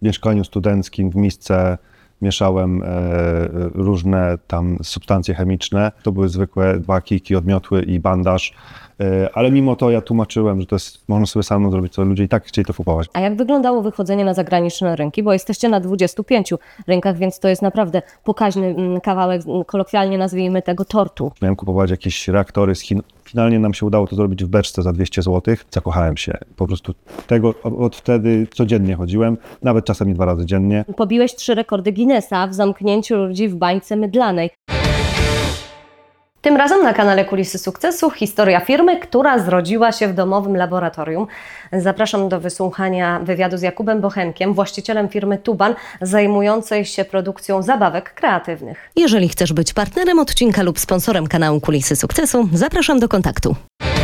mieszkaniu studenckim w misce mieszałem różne tam substancje chemiczne. To były zwykłe 2 kijki, odmiotły i bandaż. Ale mimo to ja tłumaczyłem, że to jest, można sobie samemu zrobić, to ludzie i tak chcieli to kupować. A jak wyglądało wychodzenie na zagraniczne rynki? Bo jesteście na 25 rynkach, więc to jest naprawdę pokaźny kawałek, kolokwialnie nazwijmy tego, tortu. Miałem kupować jakieś reaktory z Chin. Finalnie nam się udało to zrobić w beczce za 200 zł. Zakochałem się. Po prostu od wtedy codziennie chodziłem, nawet czasami 2 razy dziennie. Pobiłeś 3 rekordy Guinnessa w zamknięciu ludzi w bańce mydlanej. Tym razem na kanale Kulisy Sukcesu historia firmy, która zrodziła się w domowym laboratorium. Zapraszam do wysłuchania wywiadu z Jakubem Bochenkiem, właścicielem firmy Tuban, zajmującej się produkcją zabawek kreatywnych. Jeżeli chcesz być partnerem odcinka lub sponsorem kanału Kulisy Sukcesu, zapraszam do kontaktu.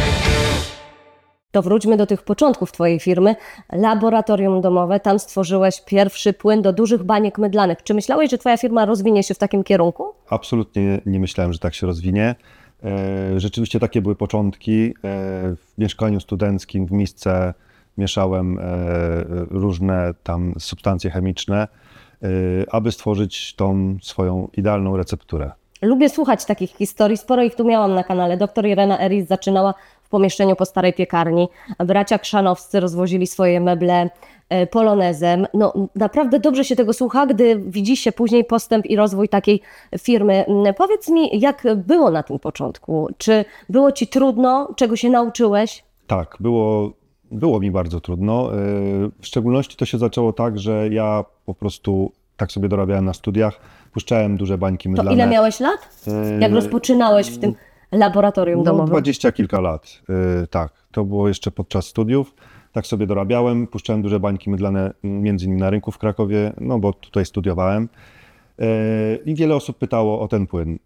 To wróćmy do tych początków Twojej firmy. Laboratorium domowe, tam stworzyłeś pierwszy płyn do dużych baniek mydlanych. Czy myślałeś, że Twoja firma rozwinie się w takim kierunku? Absolutnie nie myślałem, że tak się rozwinie. Rzeczywiście takie były początki. W mieszkaniu studenckim w misce mieszałem różne tam substancje chemiczne, aby stworzyć tą swoją idealną recepturę. Lubię słuchać takich historii, sporo ich tu miałam na kanale. Doktor Irena Eris zaczynała w pomieszczeniu po starej piekarni. Bracia Krzanowscy rozwozili swoje meble polonezem. No naprawdę dobrze się tego słucha, gdy widzi się później postęp i rozwój takiej firmy. Powiedz mi, jak było na tym początku? Czy było Ci trudno? Czego się nauczyłeś? Tak, było mi bardzo trudno. W szczególności to się zaczęło tak, że ja po prostu tak sobie dorabiałem na studiach, puszczałem duże bańki mydlane. To ile miałeś lat? Jak rozpoczynałeś w tym laboratorium domowym? 20 kilka lat, tak. To było jeszcze podczas studiów. Tak sobie dorabiałem, puszczałem duże bańki mydlane między innymi na rynku w Krakowie, no bo tutaj studiowałem. I wiele osób pytało o ten płyn.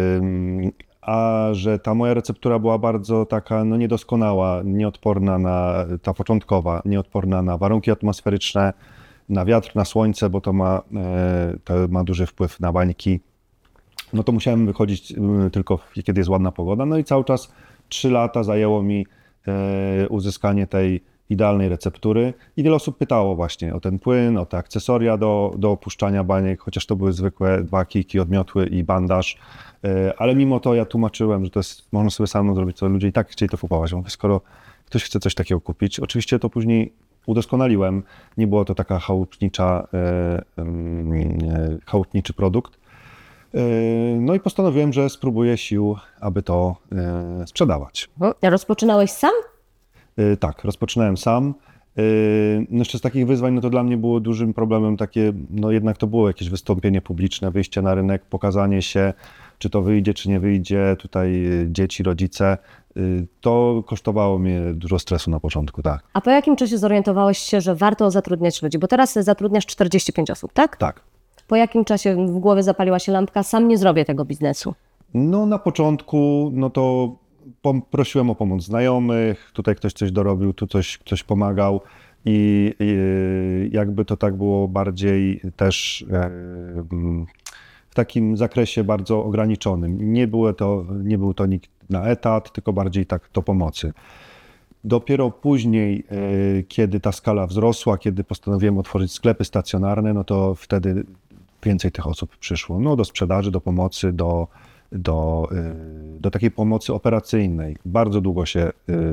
A że ta moja receptura była bardzo taka niedoskonała, nieodporna ta początkowa, nieodporna na warunki atmosferyczne, na wiatr, na słońce, bo to ma duży wpływ na bańki. No to musiałem wychodzić tylko kiedy jest ładna pogoda. No i cały czas 3 lata zajęło mi uzyskanie tej idealnej receptury i wiele osób pytało właśnie o ten płyn, o te akcesoria do opuszczania baniek, chociaż to były zwykłe 2 kijki, odmiotły i bandaż. Ale mimo to ja tłumaczyłem, że to jest, można sobie samemu zrobić, to ludzie i tak chcieli to kupować. Mówię, skoro ktoś chce coś takiego kupić, oczywiście to później udoskonaliłem. Nie było to taka chałupniczy produkt. No i postanowiłem, że spróbuję sił, aby to sprzedawać. Rozpoczynałeś sam? Tak, rozpoczynałem sam. No jeszcze z takich wyzwań, no to dla mnie było dużym problemem takie, no jednak to było jakieś wystąpienie publiczne, wyjście na rynek, pokazanie się, czy to wyjdzie, czy nie wyjdzie, tutaj dzieci, rodzice. To kosztowało mnie dużo stresu na początku, tak. A po jakim czasie zorientowałeś się, że warto zatrudniać ludzi? Bo teraz zatrudniasz 45 osób, tak? Tak. Po jakim czasie w głowie zapaliła się lampka, sam nie zrobię tego biznesu? No na początku, no to prosiłem o pomoc znajomych, tutaj ktoś coś dorobił, tu ktoś pomagał i jakby to tak było bardziej też w takim zakresie bardzo ograniczonym. Nie był to nikt na etat, tylko bardziej tak do pomocy. Dopiero później, kiedy ta skala wzrosła, kiedy postanowiłem otworzyć sklepy stacjonarne, no to wtedy więcej tych osób przyszło. No do sprzedaży, do pomocy, do takiej pomocy operacyjnej. Bardzo długo się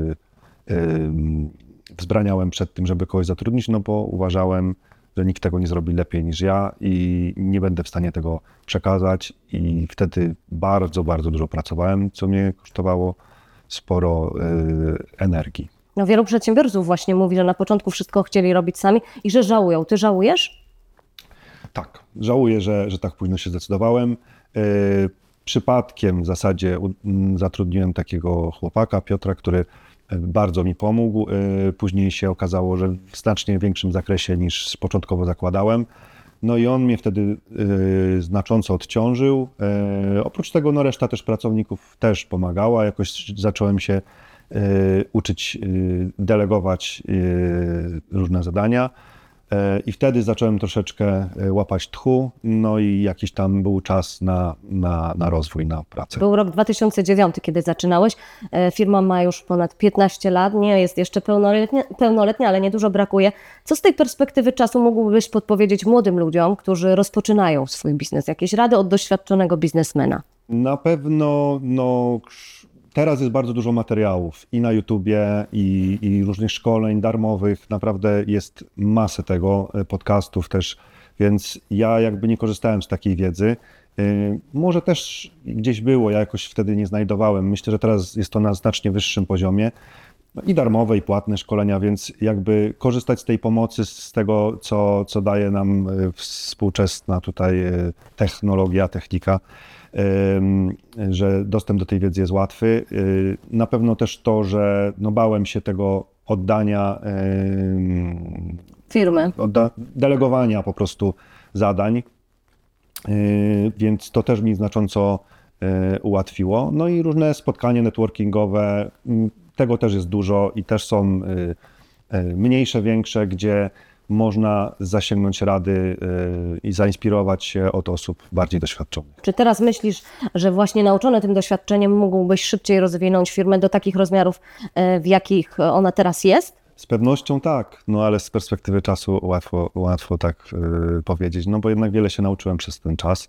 wzbraniałem przed tym, żeby kogoś zatrudnić, no bo uważałem, że nikt tego nie zrobi lepiej niż ja i nie będę w stanie tego przekazać i wtedy bardzo, bardzo dużo pracowałem, co mnie kosztowało sporo energii. No wielu przedsiębiorców właśnie mówi, że na początku wszystko chcieli robić sami i że żałują. Ty żałujesz? Tak, żałuję, że tak późno się zdecydowałem. Przypadkiem w zasadzie zatrudniłem takiego chłopaka, Piotra, który bardzo mi pomógł. Później się okazało, że w znacznie większym zakresie niż początkowo zakładałem. No i on mnie wtedy znacząco odciążył. Oprócz tego no reszta też pracowników też pomagała. Jakoś zacząłem się uczyć delegować różne zadania. I wtedy zacząłem troszeczkę łapać tchu, no i jakiś tam był czas na rozwój, na pracę. Był rok 2009, kiedy zaczynałeś. Firma ma już ponad 15 lat, nie jest jeszcze pełnoletnia, ale niedużo brakuje. Co z tej perspektywy czasu mógłbyś podpowiedzieć młodym ludziom, którzy rozpoczynają swój biznes? Jakieś rady od doświadczonego biznesmena? Na pewno teraz jest bardzo dużo materiałów i na YouTubie, i różnych szkoleń darmowych. Naprawdę jest masę tego, podcastów też, więc ja jakby nie korzystałem z takiej wiedzy. Może też gdzieś było, ja jakoś wtedy nie znajdowałem. Myślę, że teraz jest to na znacznie wyższym poziomie. I darmowe, i płatne szkolenia, więc jakby korzystać z tej pomocy, z tego, co daje nam współczesna tutaj technologia, technika, że dostęp do tej wiedzy jest łatwy. Na pewno też to, że bałem się tego oddania, Firmy. delegowania po prostu zadań, więc to też mi znacząco ułatwiło. No i różne spotkania networkingowe, tego też jest dużo i też są mniejsze, większe, gdzie można zasięgnąć rady i zainspirować się od osób bardziej doświadczonych. Czy teraz myślisz, że właśnie nauczony tym doświadczeniem mógłbyś szybciej rozwinąć firmę do takich rozmiarów, w jakich ona teraz jest? Z pewnością tak, ale z perspektywy czasu łatwo tak powiedzieć, bo jednak wiele się nauczyłem przez ten czas.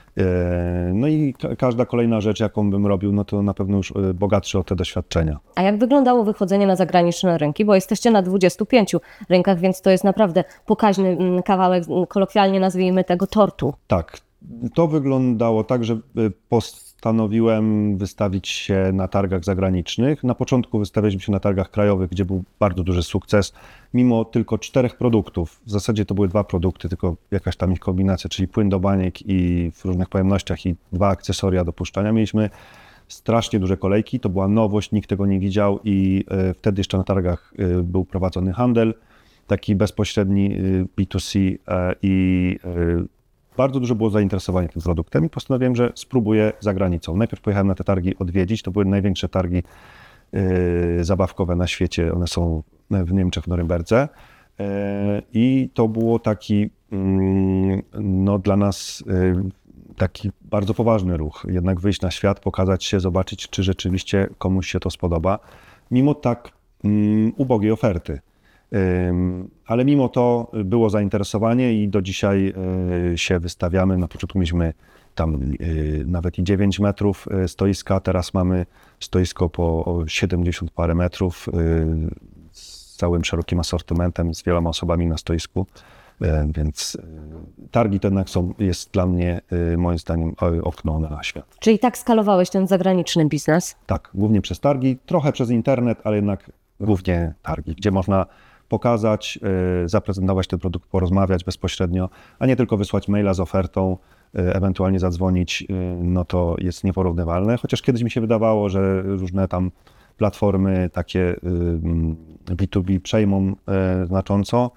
No i każda kolejna rzecz, jaką bym robił, to na pewno już bogatszy o te doświadczenia. A jak wyglądało wychodzenie na zagraniczne rynki? Bo jesteście na 25 rynkach, więc to jest naprawdę pokaźny kawałek, kolokwialnie nazwijmy tego, tortu. Tak, to wyglądało tak, że postanowiłem wystawić się na targach zagranicznych. Na początku wystawialiśmy się na targach krajowych, gdzie był bardzo duży sukces, mimo tylko 4 produktów. W zasadzie to były 2 produkty, tylko jakaś tam ich kombinacja, czyli płyn do baniek i w różnych pojemnościach i 2 akcesoria do puszczania. Mieliśmy strasznie duże kolejki, to była nowość, nikt tego nie widział i wtedy jeszcze na targach był prowadzony handel, taki bezpośredni B2C i bardzo dużo było zainteresowania tym produktem i postanowiłem, że spróbuję za granicą. Najpierw pojechałem na te targi odwiedzić, to były największe targi zabawkowe na świecie, one są w Niemczech, w Norymberdze i to było taki dla nas taki bardzo poważny ruch, jednak wyjść na świat, pokazać się, zobaczyć, czy rzeczywiście komuś się to spodoba, mimo tak ubogiej oferty. Ale mimo to było zainteresowanie i do dzisiaj się wystawiamy. Na początku mieliśmy tam nawet i 9 metrów stoiska, teraz mamy stoisko po 70 parę metrów z całym szerokim asortymentem, z wieloma osobami na stoisku, więc targi to jednak jest dla mnie moim zdaniem okno na świat. Czyli tak skalowałeś ten zagraniczny biznes? Tak, głównie przez targi, trochę przez internet, ale jednak głównie targi, gdzie można pokazać, zaprezentować ten produkt, porozmawiać bezpośrednio, a nie tylko wysłać maila z ofertą, ewentualnie zadzwonić, to jest nieporównywalne. Chociaż kiedyś mi się wydawało, że różne tam platformy takie B2B przejmą znacząco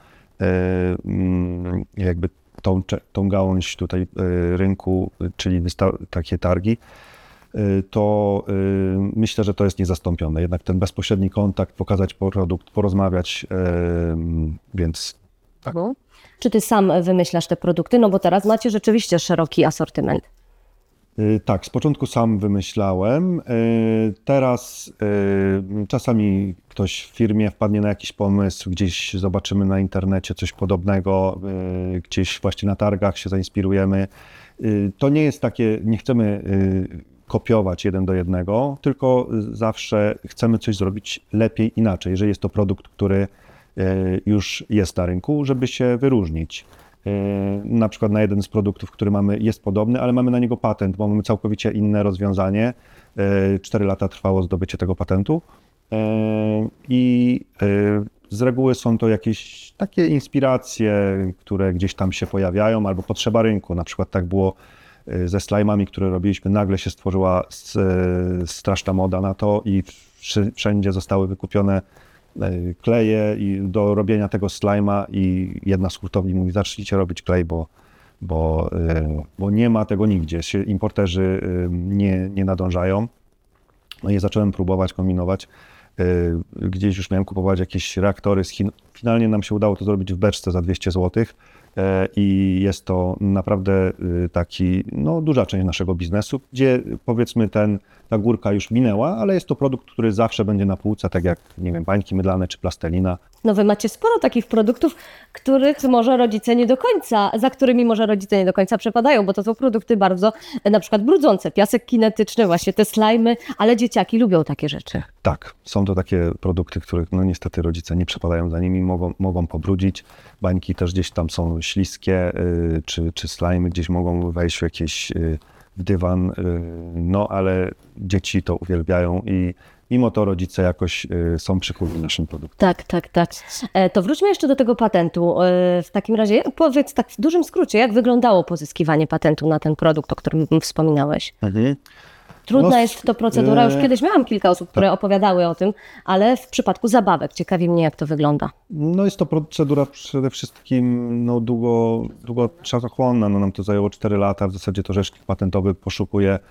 jakby tą gałąź tutaj rynku, czyli takie targi, to myślę, że to jest niezastąpione. Jednak ten bezpośredni kontakt, pokazać produkt, porozmawiać, więc tak. Czy ty sam wymyślasz te produkty? No bo teraz macie rzeczywiście szeroki asortyment. Tak, z początku sam wymyślałem. Teraz czasami ktoś w firmie wpadnie na jakiś pomysł, gdzieś zobaczymy na internecie coś podobnego, gdzieś właśnie na targach się zainspirujemy. To nie jest takie, nie chcemy kopiować 1 do 1, tylko zawsze chcemy coś zrobić lepiej, inaczej, jeżeli jest to produkt, który już jest na rynku, żeby się wyróżnić. Na przykład na jeden z produktów, który mamy, jest podobny, ale mamy na niego patent, bo mamy całkowicie inne rozwiązanie. 4 lata trwało zdobycie tego patentu i z reguły są to jakieś takie inspiracje, które gdzieś tam się pojawiają, albo potrzeba rynku. Na przykład tak było ze slajmami, które robiliśmy, nagle się stworzyła straszna moda na to i wszędzie zostały wykupione kleje i do robienia tego slajma i jedna z hurtowni mówi, zacznijcie robić klej, bo nie ma tego nigdzie, importerzy nie nadążają. No i zacząłem próbować kombinować Gdzieś już miałem kupować jakieś reaktory z Chin. Finalnie nam się udało to zrobić w beczce za 200 zł. I jest to naprawdę taki, no, duża część naszego biznesu, gdzie powiedzmy ta górka już minęła, ale jest to produkt, który zawsze będzie na półce, tak jak, nie wiem, bańki mydlane czy plastelina. No wy macie sporo takich produktów, których może rodzice nie do końca, za którymi może rodzice nie do końca przepadają, bo to są produkty bardzo na przykład brudzące, piasek kinetyczny, właśnie te slajmy, ale dzieciaki lubią takie rzeczy. Tak, są to takie produkty, których no niestety rodzice nie przepadają za nimi, mogą pobrudzić. Bańki też gdzieś tam są śliskie, czy slajmy gdzieś mogą wejść w jakieś w dywan, no ale dzieci to uwielbiają i mimo to rodzice jakoś są przychylni naszym produktom. Tak. To wróćmy jeszcze do tego patentu. W takim razie powiedz tak w dużym skrócie, jak wyglądało pozyskiwanie patentu na ten produkt, o którym wspominałeś? Trudna No, jest to procedura. Już kiedyś miałam kilka osób, które opowiadały o tym, ale w przypadku zabawek ciekawi mnie, jak to wygląda. No jest to procedura przede wszystkim no, długo czasochłonna. No, nam to zajęło 4 lata. W zasadzie to rzecznik patentowy poszukuje,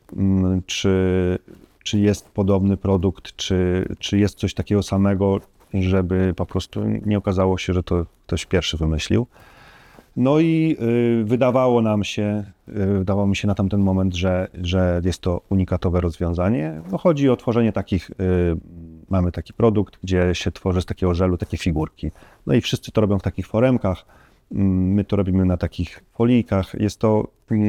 czy jest podobny produkt, czy jest coś takiego samego, żeby po prostu nie okazało się, że to ktoś pierwszy wymyślił. No i wydawało mi się na tamten moment, że jest to unikatowe rozwiązanie. No, chodzi o tworzenie takich, mamy taki produkt, gdzie się tworzy z takiego żelu takie figurki. No i wszyscy to robią w takich foremkach, my to robimy na takich folijkach. Jest to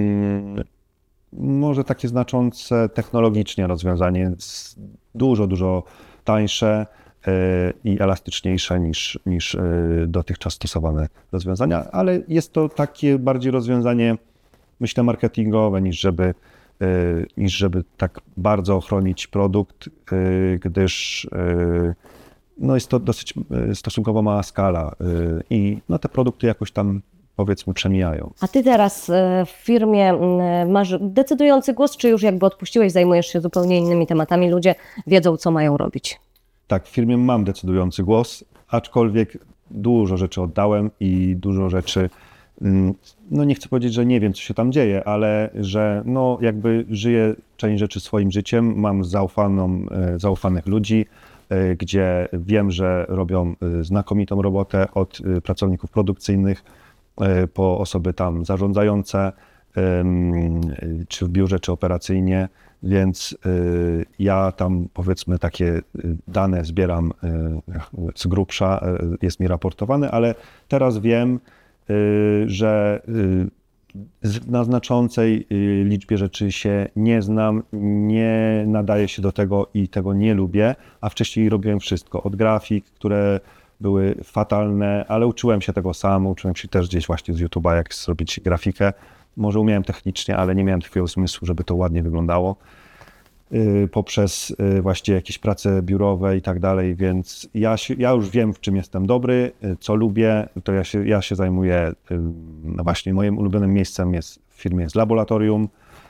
może takie znaczące technologicznie rozwiązanie, dużo tańsze i elastyczniejsze niż dotychczas stosowane rozwiązania, ale jest to takie bardziej rozwiązanie, myślę, marketingowe, niż żeby tak bardzo ochronić produkt, gdyż no jest to dosyć stosunkowo mała skala i no te produkty jakoś tam, powiedzmy, przemijają. A ty teraz w firmie masz decydujący głos, czy już jakby odpuściłeś, zajmujesz się zupełnie innymi tematami, ludzie wiedzą, co mają robić? Tak, w firmie mam decydujący głos, aczkolwiek dużo rzeczy oddałem i dużo rzeczy, no nie chcę powiedzieć, że nie wiem, co się tam dzieje, ale że no jakby żyję część rzeczy swoim życiem, mam zaufanych ludzi, gdzie wiem, że robią znakomitą robotę od pracowników produkcyjnych po osoby tam zarządzające, czy w biurze, czy operacyjnie, więc ja tam, powiedzmy, takie dane zbieram z grubsza, jest mi raportowane, ale teraz wiem, że na znaczącej liczbie rzeczy się nie znam, nie nadaję się do tego i tego nie lubię, a wcześniej robiłem wszystko, od grafik, które były fatalne, ale uczyłem się tego sam, uczyłem się też gdzieś właśnie z YouTube'a, jak zrobić grafikę. Może umiałem technicznie, ale nie miałem takiego zmysłu, żeby to ładnie wyglądało. Poprzez właśnie jakieś prace biurowe i tak dalej, więc ja już wiem, w czym jestem dobry, co lubię, to ja się zajmuję, no właśnie moim ulubionym miejscem w firmie jest laboratorium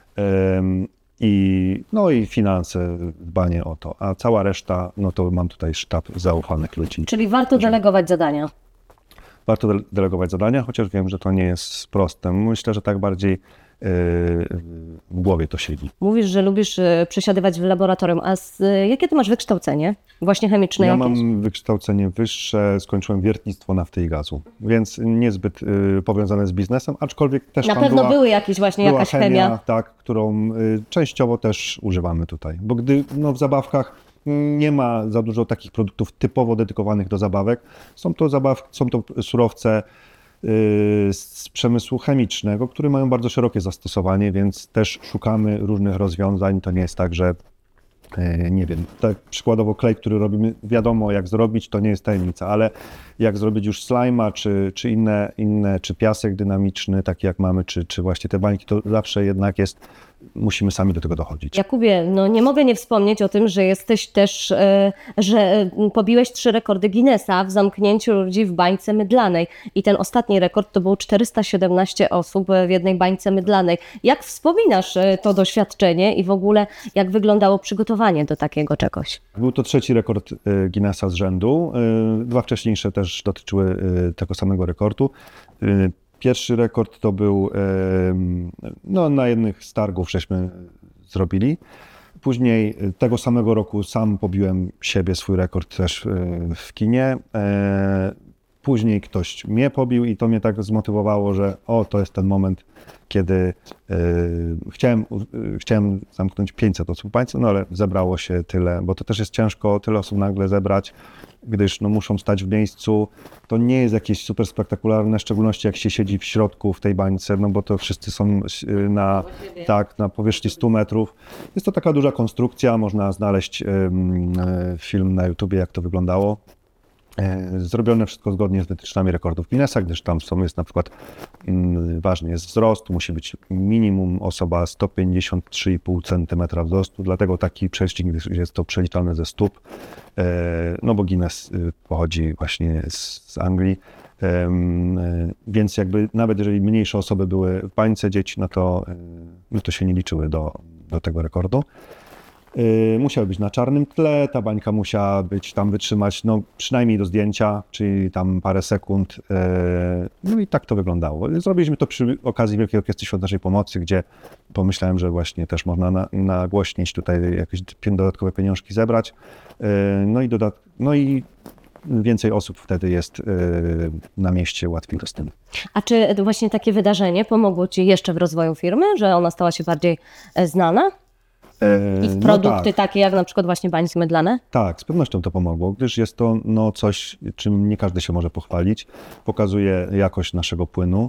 i finanse, dbanie o to, a cała reszta, no to mam tutaj sztab zaufanych ludzi. Czyli warto delegować zadania. Warto delegować zadania, chociaż wiem, że to nie jest proste. Myślę, że tak bardziej w głowie to siedzi. Mówisz, że lubisz przesiadywać w laboratorium, a jakie ty masz wykształcenie? Właśnie chemiczne Ja jakieś? mam wykształcenie wyższe, skończyłem wiertnictwo nafty i gazu, więc niezbyt powiązane z biznesem, aczkolwiek też Na tam pewno były jakieś właśnie była jakaś chemia. tak, którą częściowo też używamy tutaj, bo gdy w zabawkach nie ma za dużo takich produktów typowo dedykowanych do zabawek, są to surowce z przemysłu chemicznego, które mają bardzo szerokie zastosowanie, więc też szukamy różnych rozwiązań. To nie jest tak, że nie wiem, tak przykładowo klej, który robimy, wiadomo jak zrobić, to nie jest tajemnica, ale jak zrobić już slajma, czy inne, czy piasek dynamiczny, taki jak mamy, czy właśnie te bańki, to zawsze jednak musimy sami do tego dochodzić. Jakubie, no nie mogę nie wspomnieć o tym, że jesteś też, że pobiłeś 3 rekordy Guinnessa w zamknięciu ludzi w bańce mydlanej. I ten ostatni rekord to było 417 osób w jednej bańce mydlanej. Jak wspominasz to doświadczenie i w ogóle jak wyglądało przygotowanie do takiego czegoś? Był to 3. rekord Guinnessa z rzędu. 2 wcześniejsze też dotyczyły tego samego rekordu. Pierwszy rekord to był, no na jednych z targów żeśmy zrobili. Później tego samego roku sam pobiłem siebie, swój rekord też w kinie. Później ktoś mnie pobił i to mnie tak zmotywowało, że to jest ten moment, kiedy chciałem zamknąć 500 osób w bańce, no ale zebrało się tyle, bo to też jest ciężko tyle osób nagle zebrać, gdyż no, muszą stać w miejscu. To nie jest jakieś super spektakularne, w szczególności jak się siedzi w środku w tej bańce, no bo to wszyscy są na powierzchni 100 metrów. Jest to taka duża konstrukcja, można znaleźć film na YouTubie, jak to wyglądało. Zrobione wszystko zgodnie z wytycznymi rekordów Guinnessa, gdyż tam jest na przykład ważny jest wzrost, musi być minimum osoba 153,5 cm wzrostu, dlatego taki prześcig jest to przeliczane ze stóp, no bo Guinness pochodzi właśnie z Anglii, więc jakby nawet jeżeli mniejsze osoby były w bańce dzieci, no to się nie liczyły do tego rekordu. Musiały być na czarnym tle, ta bańka musiała być tam wytrzymać no, przynajmniej do zdjęcia, czyli tam parę sekund. No i tak to wyglądało. Zrobiliśmy to przy okazji Wielkiej Orkiestry Świątecznej Pomocy, gdzie pomyślałem, że właśnie też można nagłośnić tutaj jakieś dodatkowe pieniążki zebrać. No i więcej osób wtedy jest na mieście, łatwiej dostępne. A czy właśnie takie wydarzenie pomogło Ci jeszcze w rozwoju firmy, że ona stała się bardziej znana? I w produkty takie jak na przykład właśnie bańki mydlane? Tak, z pewnością to pomogło, gdyż jest to coś, czym nie każdy się może pochwalić. Pokazuje jakość naszego płynu.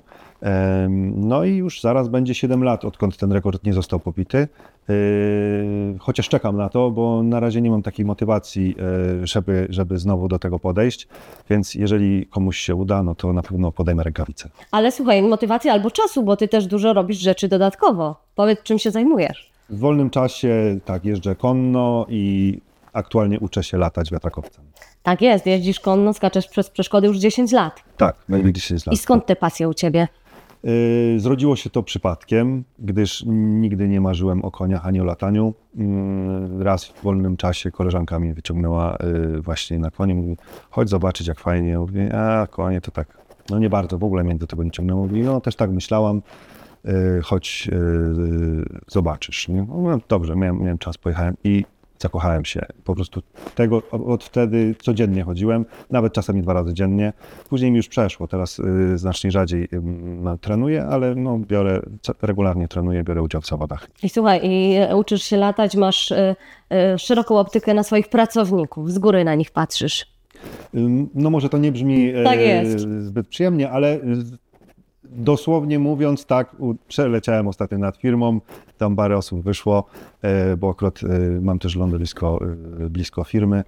No i już zaraz będzie 7 lat, odkąd ten rekord nie został pobity. Chociaż czekam na to, bo na razie nie mam takiej motywacji, żeby znowu do tego podejść. Więc jeżeli komuś się uda, no to na pewno podejmę rękawice. Ale słuchaj, motywacji albo czasu, bo Ty też dużo robisz rzeczy dodatkowo. Powiedz, czym się zajmujesz? W wolnym czasie tak, jeżdżę konno i aktualnie uczę się latać wiatrakowcem. Tak jest, jeździsz konno, skaczesz przez przeszkody już 10 lat. Tak, będzie 10 lat. I skąd te pasje u Ciebie? Zrodziło się to przypadkiem, gdyż nigdy nie marzyłem o koniach ani o lataniu. Raz w wolnym czasie koleżanka mnie wyciągnęła właśnie na konie. Mówi, chodź zobaczyć jak fajnie. Mówię, konie to tak, no nie bardzo, w ogóle mnie do tego nie ciągnęło. Mówi, no też tak myślałam. Chodź zobaczysz. Nie? No, dobrze, miałem czas, pojechałem i zakochałem się. Po prostu od wtedy codziennie chodziłem, nawet czasami 2 razy dziennie. Później mi już przeszło, teraz znacznie rzadziej trenuję, ale no, regularnie trenuję, biorę udział w zawodach. I słuchaj, i uczysz się latać, masz szeroką optykę na swoich pracowników, z góry na nich patrzysz. No może to nie brzmi Tak jest. zbyt przyjemnie, ale dosłownie mówiąc, tak, przeleciałem ostatnio nad firmą, tam parę osób wyszło, bo akurat mam też lądowisko blisko firmy,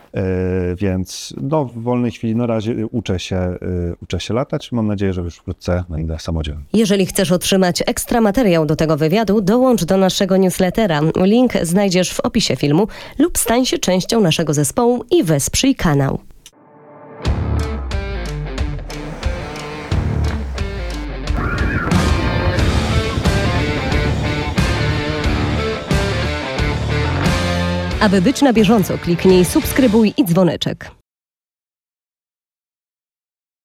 więc no, w wolnej chwili na razie uczę się latać. Mam nadzieję, że już wkrótce będę samodzielny. Jeżeli chcesz otrzymać ekstra materiał do tego wywiadu, dołącz do naszego newslettera. Link znajdziesz w opisie filmu lub stań się częścią naszego zespołu i wesprzyj kanał. Aby być na bieżąco, kliknij subskrybuj i dzwoneczek.